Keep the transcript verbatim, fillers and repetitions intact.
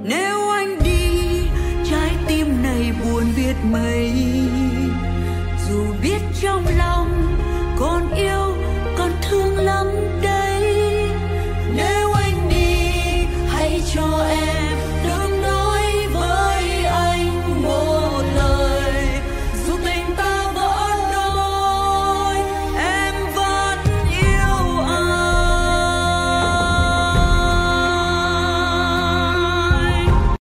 Nếu anh đi, trái tim này buồn biết mấy. Dù biết trong lòng